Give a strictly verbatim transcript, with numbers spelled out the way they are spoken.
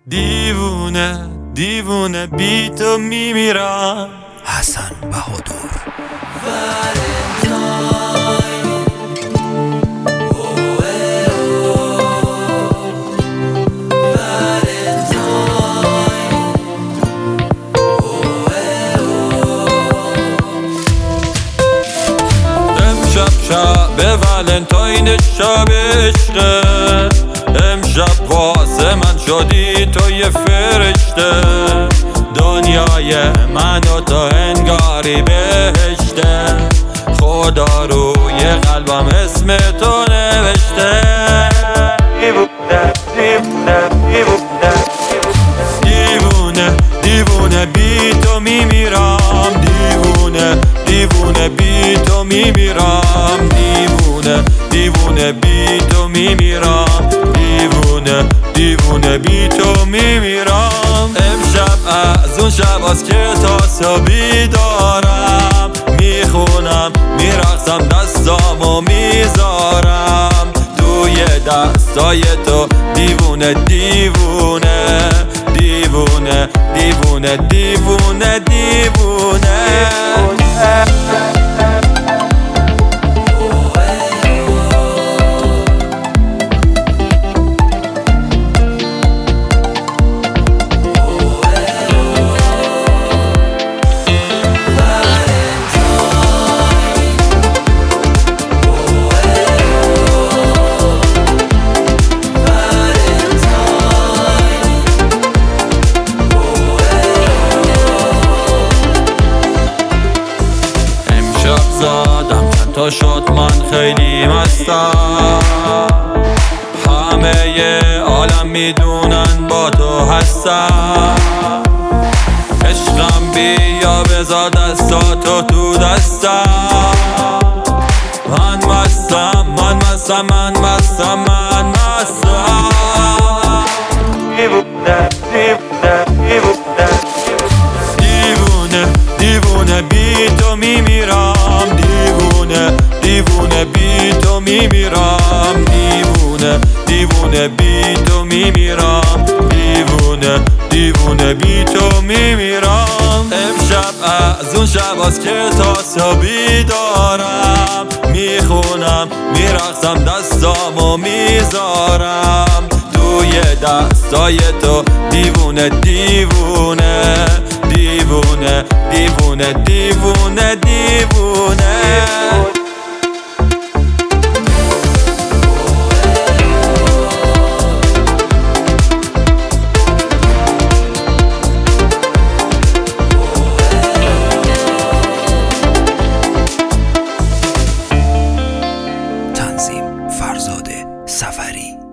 دیوونه دیوونه بی تو میمیرم. حسن بهادر. امشب شب ولنتاین شب عشقه، امشب واسه من شدی تو یه فرشته، دنیای من و تو انگاری بهشته، خدا روی قلبم اسم تو نوشته. دیوونه دیوونه دیوونه دیوونه دیوونه بی تو میمیرم. دیوونه دیوونه بی تو میمیرم. دیوونه دیوونه بی تو میمیرم. دیوونه دیوونه بی تو میمیرم. امشب از اون شب از که تا بیدارم، میخونم میرقصم دستامو میذارم توی دستای تو. دیوونه دیوونه دیوونه دیوونه دیوونه دیوونه زادم چند تا شد من خیلی مستم، همه عالم میدونن با تو هستم. عشقم بیا بذار دستاتو تو دستم. من مستم من مستم من مستم من مستم. دیوونه دیوونه دیوونه دیوونه دیوونه بی تو میمیرم. دیوونه دیوونه بی تو میمیرم. دیوونه دیوونه بی تو میمیرم. دیوونه دیوونه بی تو میمیرم. امشب از اون شب از که تا بیدارم، میخونم میرقصم دستامو میذارم توی دستای تو. دیوونه دیوونه دیوونه دیوونه دیوونه دیوونه تنظیم فرزاد سفری.